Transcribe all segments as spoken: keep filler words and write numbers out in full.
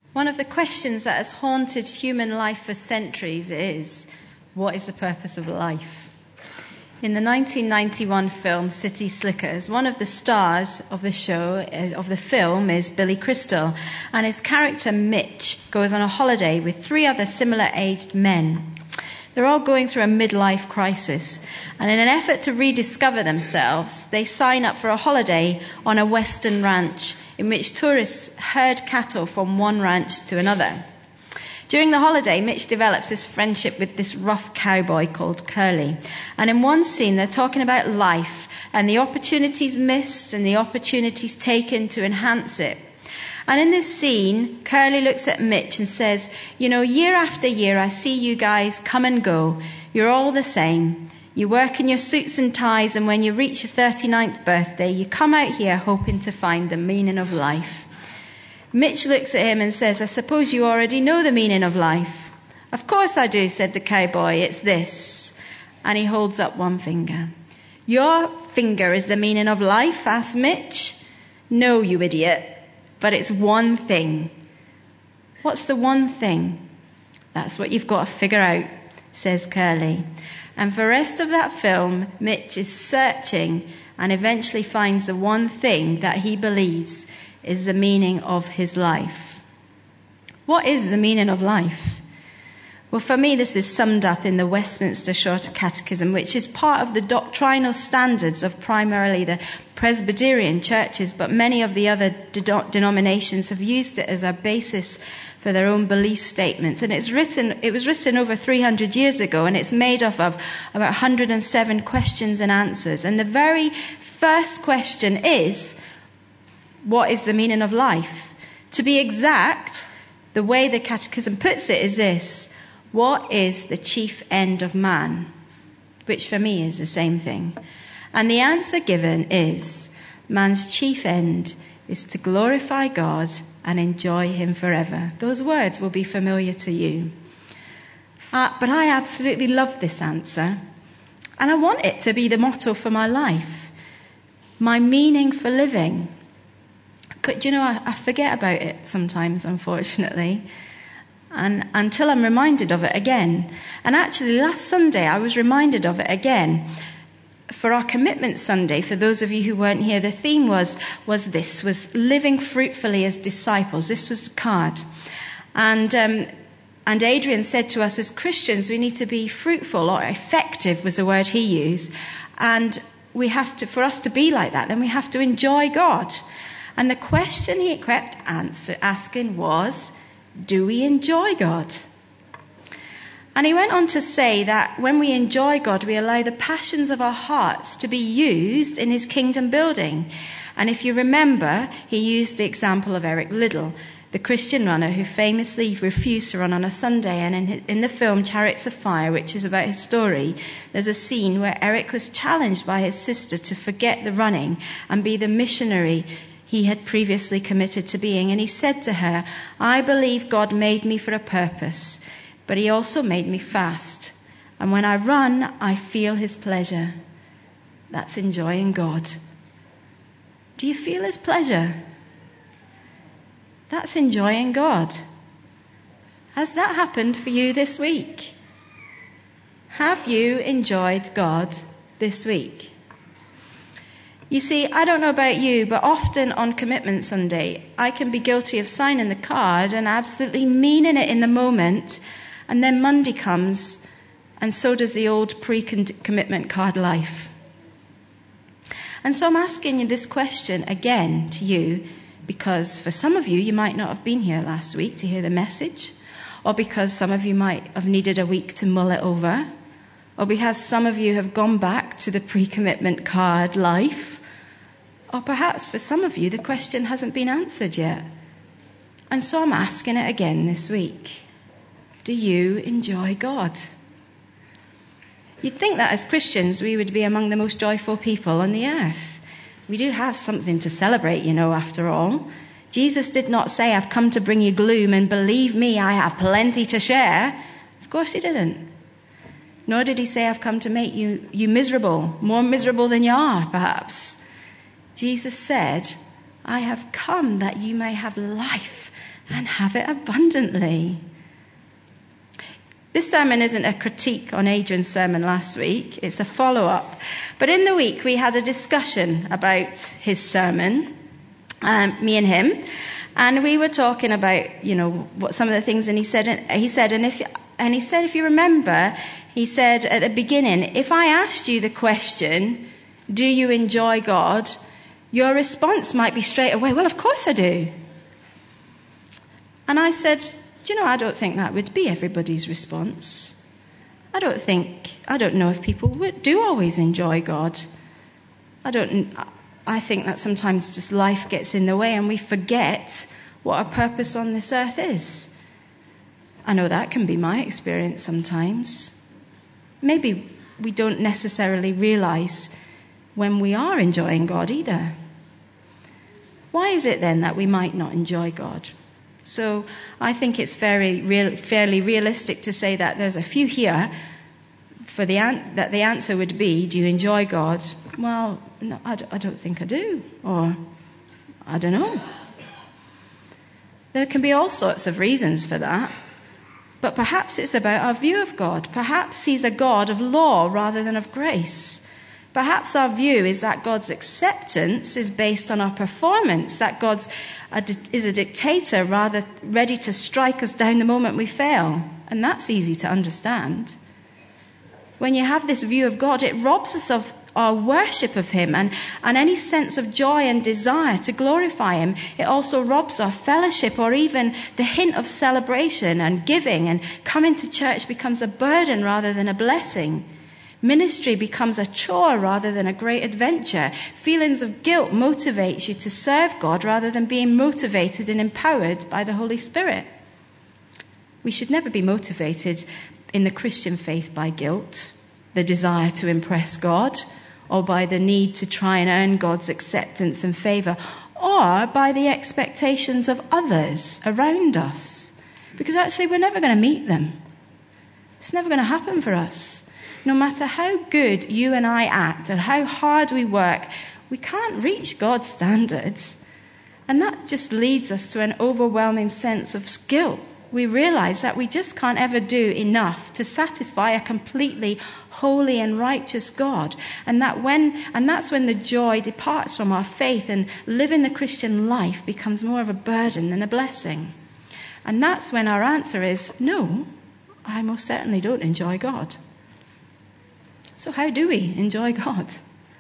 One of the questions that has haunted human life for centuries is, what is the purpose of life? In the nineteen ninety-one film City Slickers, one of the stars of the show, of the film, is Billy Crystal, and his character Mitch goes on a holiday with three other similar-aged men. They're all going through a midlife crisis, and in an effort to rediscover themselves, they sign up for a holiday on a western ranch in which tourists herd cattle from one ranch to another. During the holiday, Mitch develops this friendship with this rough cowboy called Curly. And in one scene, they're talking about life and the opportunities missed and the opportunities taken to enhance it. And in this scene, Curly looks at Mitch and says, you know, year after year, I see you guys come and go. You're all the same. You work in your suits and ties, and when you reach your thirty-ninth birthday, you come out here hoping to find the meaning of life. Mitch looks at him and says, I suppose you already know the meaning of life. Of course I do, said the cowboy. It's this. And he holds up one finger. Your finger is the meaning of life? Asked Mitch. No, you idiot. But it's one thing. What's the one thing? That's what you've got to figure out, says Curly. And for the rest of that film, Mitch is searching and eventually finds the one thing that he believes is the meaning of his life. What is the meaning of life? Well, for me, this is summed up in the Westminster Shorter Catechism, which is part of the doctrinal standards of primarily the Presbyterian churches, but many of the other de- denominations have used it as a basis for their own belief statements. And it's written, it was written over three hundred years ago, and it's made up of about one hundred seven questions and answers. And the very first question is, what is the meaning of life? To be exact, the way the Catechism puts it is this: what is the chief end of man? Which for me is the same thing. And the answer given is, man's chief end is to glorify God and enjoy him forever. Those words will be familiar to you. Uh, but I absolutely love this answer. And I want it to be the motto for my life. My meaning for living. But, you know, I, I forget about it sometimes, unfortunately. And until I'm reminded of it again. And actually, last Sunday, I was reminded of it again. For our Commitment Sunday, for those of you who weren't here, the theme was, was this, was living fruitfully as disciples. This was the card. And, um, and Adrian said to us, as Christians, we need to be fruitful, or effective was the word he used. And we have to, for us to be like that, then we have to enjoy God. And the question he kept answer, asking was, do we enjoy God? And he went on to say that when we enjoy God, we allow the passions of our hearts to be used in his kingdom building. And if you remember, he used the example of Eric Liddell, the Christian runner who famously refused to run on a Sunday. And in, his, in the film Chariots of Fire, which is about his story, there's a scene where Eric was challenged by his sister to forget the running and be the missionary he had previously committed to being. And he said to her, I believe God made me for a purpose, but he also made me fast. And when I run, I feel his pleasure. That's enjoying God. Do you feel his pleasure? That's enjoying God. Has that happened for you this week? Have you enjoyed God this week? You see, I don't know about you, but often on Commitment Sunday, I can be guilty of signing the card and absolutely meaning it in the moment, and then Monday comes, and so does the old pre-commitment card life. And so I'm asking you this question again to you, because for some of you, you might not have been here last week to hear the message, or because some of you might have needed a week to mull it over, or because some of you have gone back to the pre-commitment card life, or perhaps for some of you, the question hasn't been answered yet. And so I'm asking it again this week. Do you enjoy God? You'd think that as Christians, we would be among the most joyful people on the earth. We do have something to celebrate, you know, after all. Jesus did not say, I've come to bring you gloom, and believe me, I have plenty to share. Of course he didn't. Nor did he say, I've come to make you, you miserable, more miserable than you are, perhaps. Jesus said, I have come that you may have life and have it abundantly. This sermon isn't a critique on Adrian's sermon last week. It's a follow-up. But in the week, we had a discussion about his sermon, um, me and him. And we were talking about, you know, what some of the things, and he said, he said, and if, and he said, if you remember, he said at the beginning, if I asked you the question, do you enjoy God? Your response might be straight away, well, of course I do. And I said, do you know, I don't think that would be everybody's response. I don't think, I don't know if people would, do always enjoy God. I don't, I think that sometimes just life gets in the way and we forget what our purpose on this earth is. I know that can be my experience sometimes. Maybe we don't necessarily realize when we are enjoying God either. Why is it then that we might not enjoy God? So I think it's very real, fairly realistic to say that there's a few here for the an- that the answer would be, do you enjoy God? Well, no, I, d- I don't think I do. Or, I don't know. There can be all sorts of reasons for that. But perhaps it's about our view of God. Perhaps he's a God of law rather than of grace. Perhaps our view is that God's acceptance is based on our performance, that God is a dictator rather ready to strike us down the moment we fail. And that's easy to understand. When you have this view of God, it robs us of our worship of him and, and any sense of joy and desire to glorify him. It also robs our fellowship or even the hint of celebration and giving, and coming to church becomes a burden rather than a blessing. Ministry becomes a chore rather than a great adventure. Feelings of guilt motivates you to serve God rather than being motivated and empowered by the Holy Spirit. We should never be motivated in the Christian faith by guilt, the desire to impress God, or by the need to try and earn God's acceptance and favour, or by the expectations of others around us. Because actually we're never going to meet them. It's never going to happen for us. No matter how good you and I act and how hard we work, we can't reach God's standards. And that just leads us to an overwhelming sense of guilt. We realize that we just can't ever do enough to satisfy a completely holy and righteous God. And that when, and that's when the joy departs from our faith and living the Christian life becomes more of a burden than a blessing. And that's when our answer is, no, I most certainly don't enjoy God. So how do we enjoy God?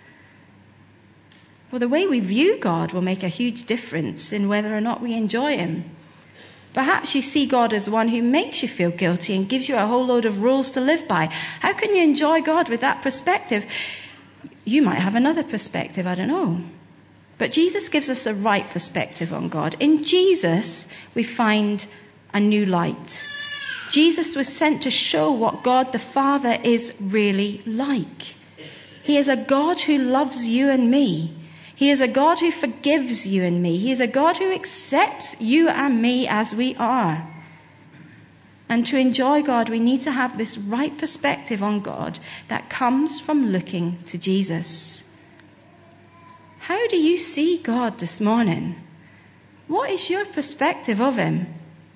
Well, the way we view God will make a huge difference in whether or not we enjoy him. Perhaps you see God as one who makes you feel guilty and gives you a whole load of rules to live by. How can you enjoy God with that perspective? You might have another perspective, I don't know. But Jesus gives us the right perspective on God. In Jesus, we find a new light. Jesus was sent to show what God the Father is really like. He is a God who loves you and me. He is a God who forgives you and me. He is a God who accepts you and me as we are. And to enjoy God, we need to have this right perspective on God that comes from looking to Jesus. How do you see God this morning? What is your perspective of him?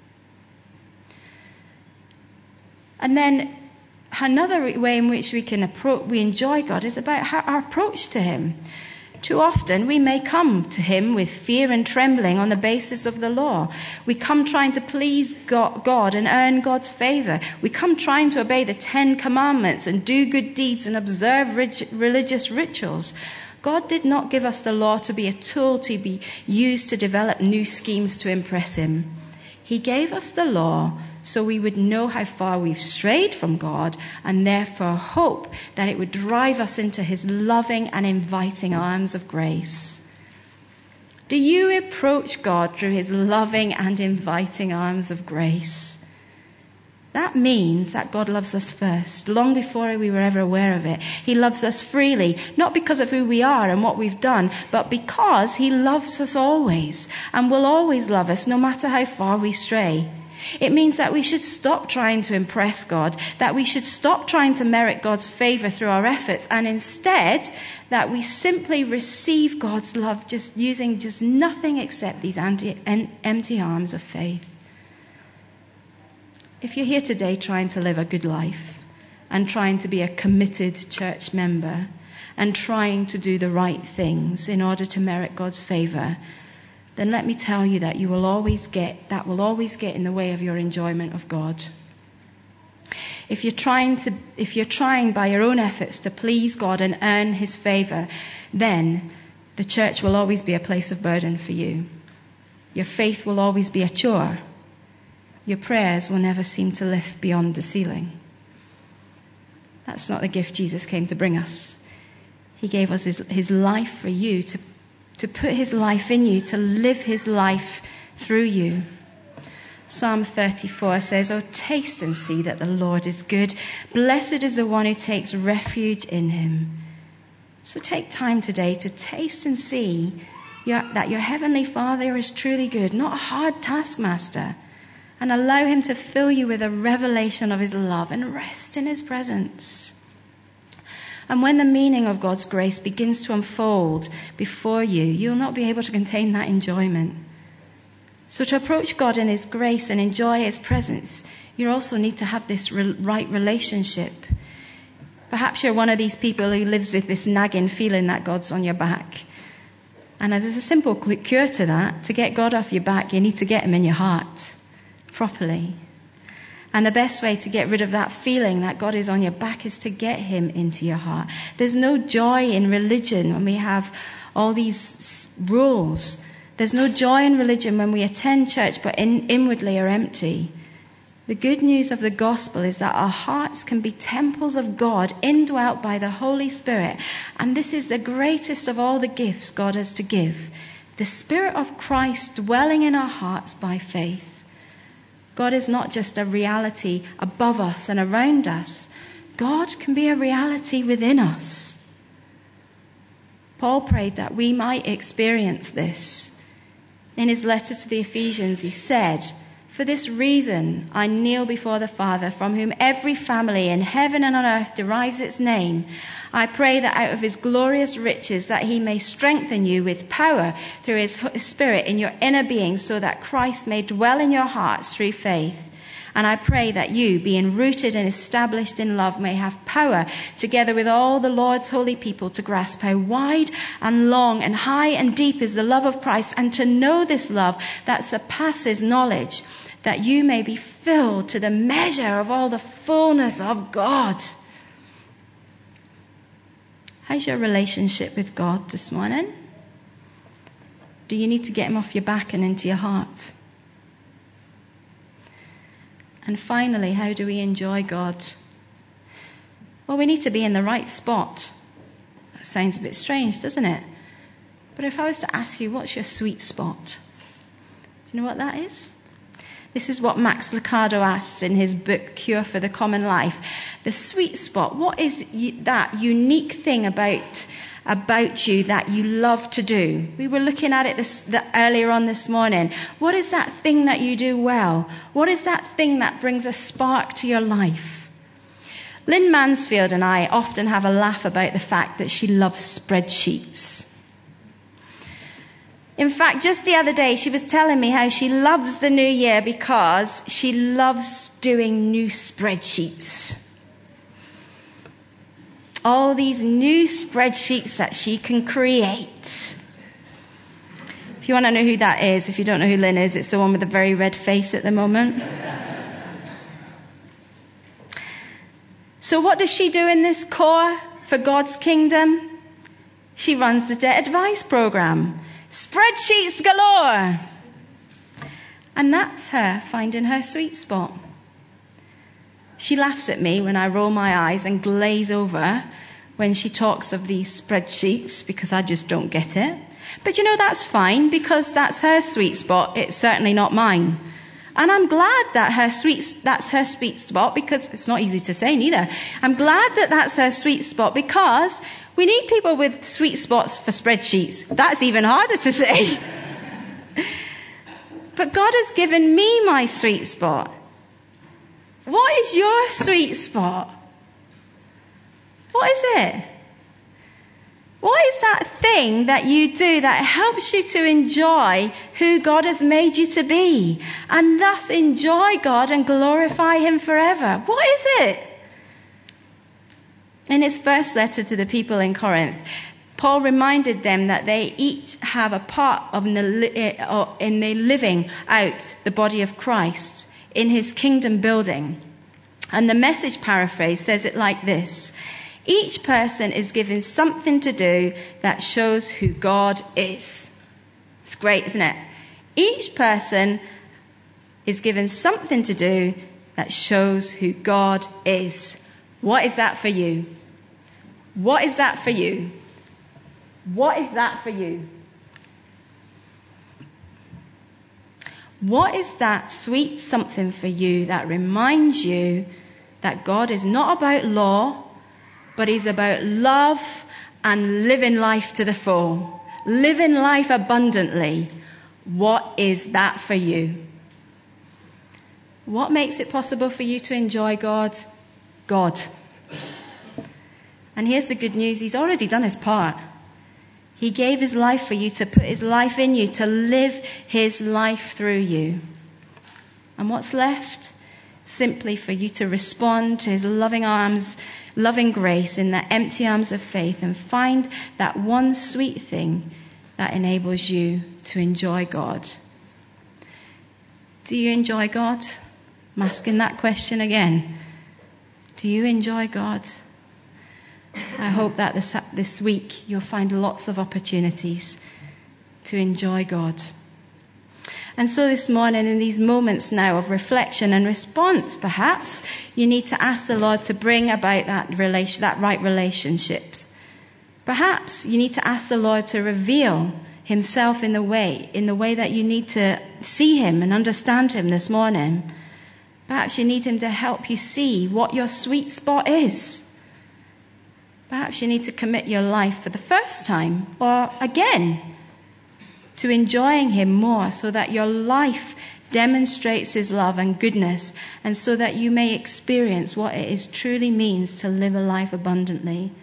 And then another way in which we can approach, we enjoy God is about how, our approach to him. Too often we may come to him with fear and trembling on the basis of the law. We come trying to please God and earn God's favour. We come trying to obey the Ten Commandments and do good deeds and observe religious rituals. God did not give us the law to be a tool to be used to develop new schemes to impress him. He gave us the law so we would know how far we've strayed from God and therefore hope that it would drive us into his loving and inviting arms of grace. Do you approach God through his loving and inviting arms of grace? That means that God loves us first, long before we were ever aware of it. He loves us freely, not because of who we are and what we've done, but because he loves us always and will always love us no matter how far we stray. It means that we should stop trying to impress God, that we should stop trying to merit God's favor through our efforts, and instead that we simply receive God's love just using just nothing except these anti, empty arms of faith. If you're here today trying to live a good life and trying to be a committed church member and trying to do the right things in order to merit God's favor, then let me tell you that you will always get, that will always get in the way of your enjoyment of God. If you're trying to, if you're trying by your own efforts to please God and earn his favor, then the church will always be a place of burden for you. Your faith will always be a chore. Your prayers will never seem to lift beyond the ceiling. That's not the gift Jesus came to bring us. He gave us his, his life for you, to to put his life in you, to live his life through you. Psalm thirty-four says, "Oh, taste and see that the Lord is good. Blessed is the one who takes refuge in him." So take time today to taste and see your, that your heavenly Father is truly good, not a hard taskmaster, and allow him to fill you with a revelation of his love and rest in his presence. And when the meaning of God's grace begins to unfold before you, you'll not be able to contain that enjoyment. So to approach God in his grace and enjoy his presence, you also need to have this re- right relationship. Perhaps you're one of these people who lives with this nagging feeling that God's on your back. And there's a simple cure to that. To get God off your back, you need to get him in your heart properly. And the best way to get rid of that feeling that God is on your back is to get him into your heart. There's no joy in religion when we have all these rules. There's no joy in religion when we attend church but in, inwardly are empty. The good news of the gospel is that our hearts can be temples of God, indwelt by the Holy Spirit. And this is the greatest of all the gifts God has to give. The Spirit of Christ dwelling in our hearts by faith. God is not just a reality above us and around us. God can be a reality within us. Paul prayed that we might experience this. In his letter to the Ephesians, he said, "For this reason I kneel before the Father, from whom every family in heaven and on earth derives its name. I pray that out of his glorious riches that he may strengthen you with power through his Spirit in your inner being, so that Christ may dwell in your hearts through faith. And I pray that you, being rooted and established in love, may have power, together with all the Lord's holy people, to grasp how wide and long and high and deep is the love of Christ, and to know this love that surpasses knowledge, that you may be filled to the measure of all the fullness of God." How's your relationship with God this morning? Do you need to get him off your back and into your heart? And finally, how do we enjoy God? Well, we need to be in the right spot. That sounds a bit strange, doesn't it? But if I was to ask you, what's your sweet spot? Do you know what that is? This is what Max Lucado asks in his book, Cure for the Common Life. The sweet spot, what is that unique thing about, about you that you love to do? We were looking at it this, the, earlier on this morning. What is that thing that you do well? What is that thing that brings a spark to your life? Lynn Mansfield and I often have a laugh about the fact that she loves spreadsheets. In fact, just the other day, she was telling me how she loves the new year because she loves doing new spreadsheets. All these new spreadsheets that she can create. If you want to know who that is, if you don't know who Lynn is, it's the one with the very red face at the moment. So what does she do in this core for God's kingdom? She runs the debt advice program. Spreadsheets galore. And that's her finding her sweet spot. She laughs at me when I roll my eyes and glaze over when she talks of these spreadsheets because I just don't get it. But you know, that's fine because that's her sweet spot. It's certainly not mine. And I'm glad that her sweet, that's her sweet spot because it's not easy to say neither. I'm glad that that's her sweet spot because we need people with sweet spots for spreadsheets. That's even harder to say. but God has given me my sweet spot. What is your sweet spot? What is it? What is that thing that you do that helps you to enjoy who God has made you to be and thus enjoy God and glorify Him forever? What is it? In his first letter to the people in Corinth, Paul reminded them that they each have a part of in the, in the living out the body of Christ in his kingdom building. And the Message paraphrase says it like this: each person is given something to do that shows who God is. It's great, isn't it? Each person is given something to do that shows who God is. What is that for you? What is that for you? What is that for you? What is that sweet something for you that reminds you that God is not about law, but He's about love and living life to the full, living life abundantly? What is that for you? What makes it possible for you to enjoy God? God. And here's the good news. He's already done His part. He gave His life for you, to put His life in you, to live His life through you. And what's left? Simply for you to respond to His loving arms, loving grace in the empty arms of faith and find that one sweet thing that enables you to enjoy God. Do you enjoy God? I'm asking that question again. Do you enjoy God? I hope that this, this week you'll find lots of opportunities to enjoy God. And so this morning, in these moments now of reflection and response, perhaps you need to ask the Lord to bring about that relation, that right relationships. Perhaps you need to ask the Lord to reveal Himself in the way, in the way that you need to see Him and understand Him this morning. Perhaps you need Him to help you see what your sweet spot is. Perhaps you need to commit your life for the first time or again to enjoying Him more, so that your life demonstrates His love and goodness, and so that you may experience what it is truly means to live a life abundantly.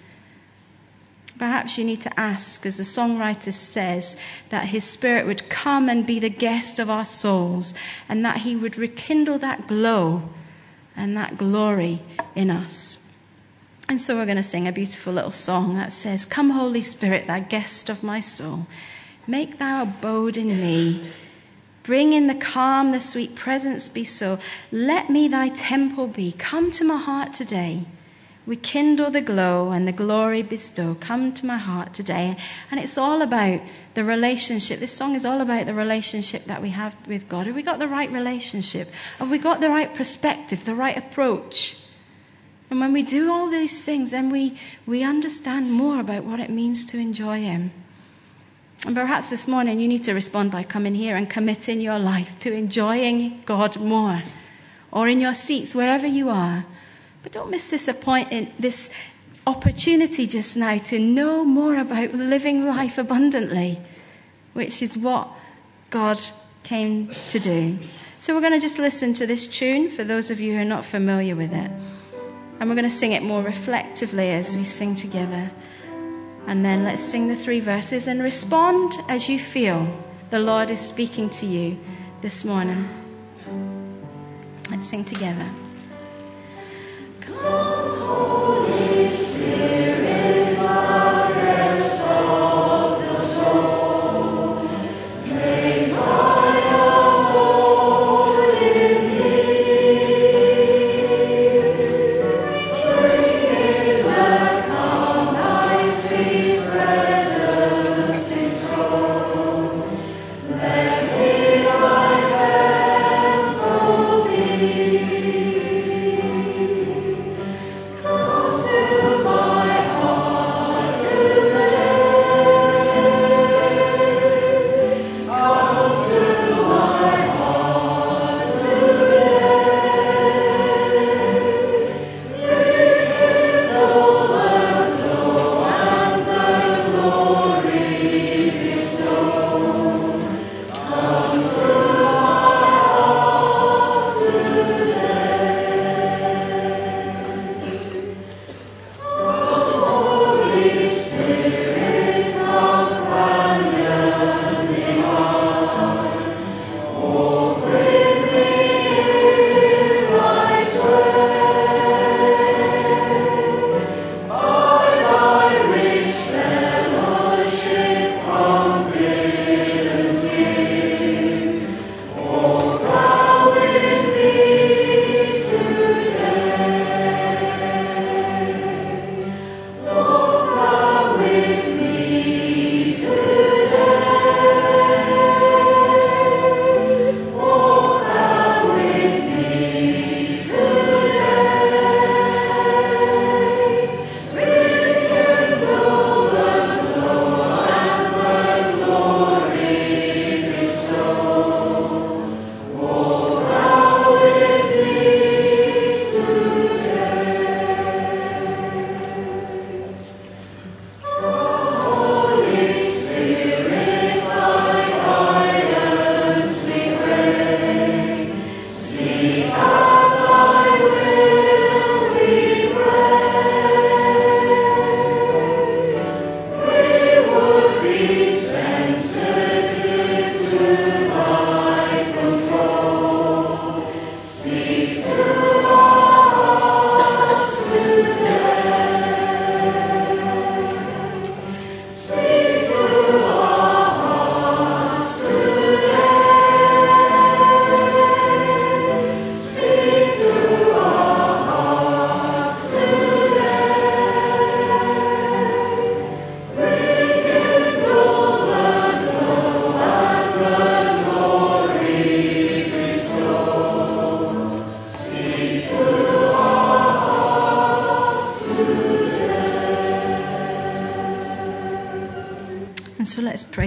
Perhaps you need to ask, as the songwriter says, that His Spirit would come and be the guest of our souls, and that He would rekindle that glow and that glory in us. And so we're going to sing a beautiful little song that says, "Come, Holy Spirit, thou guest of my soul. Make thou abode in me. Bring in the calm, the sweet presence be so. Let me thy temple be. Come to my heart today. Rekindle the glow and the glory bestow. Come to my heart today." And it's all about the relationship. This song is all about the relationship that we have with God. Have we got the right relationship? Have we got the right perspective, the right approach? And when we do all these things, then we, we understand more about what it means to enjoy Him. And perhaps this morning you need to respond by coming here and committing your life to enjoying God more. Or in your seats, wherever you are. But don't miss this appointment, this opportunity just now to know more about living life abundantly, which is what God came to do. So we're going to just listen to this tune for those of you who are not familiar with it. And we're going to sing it more reflectively as we sing together. And then let's sing the three verses and respond as you feel the Lord is speaking to you this morning. Let's sing together. Come, Holy Spirit, the rest of the soul. Make thy abode in me. Bring in the calm, thy sweet presence bestow. Let me thy temple be. Come to my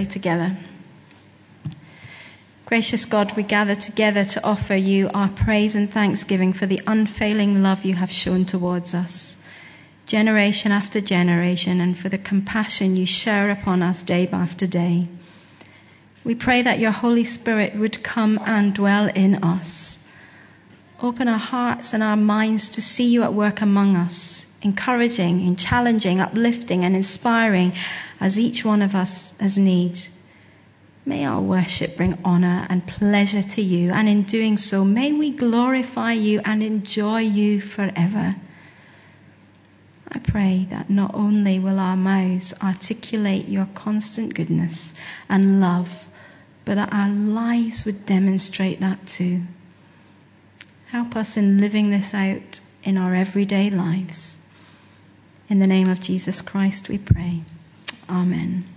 pray together. Gracious God, we gather together to offer you our praise and thanksgiving for the unfailing love you have shown towards us, generation after generation, and for the compassion you shower upon us day after day. We pray that your Holy Spirit would come and dwell in us. Open our hearts and our minds to see you at work among us, encouraging and challenging, uplifting and inspiring as each one of us has need. May our worship bring honor and pleasure to you, and in doing so, may we glorify you and enjoy you forever. I pray that not only will our mouths articulate your constant goodness and love, but that our lives would demonstrate that too. Help us in living this out in our everyday lives. In the name of Jesus Christ we pray. Amen.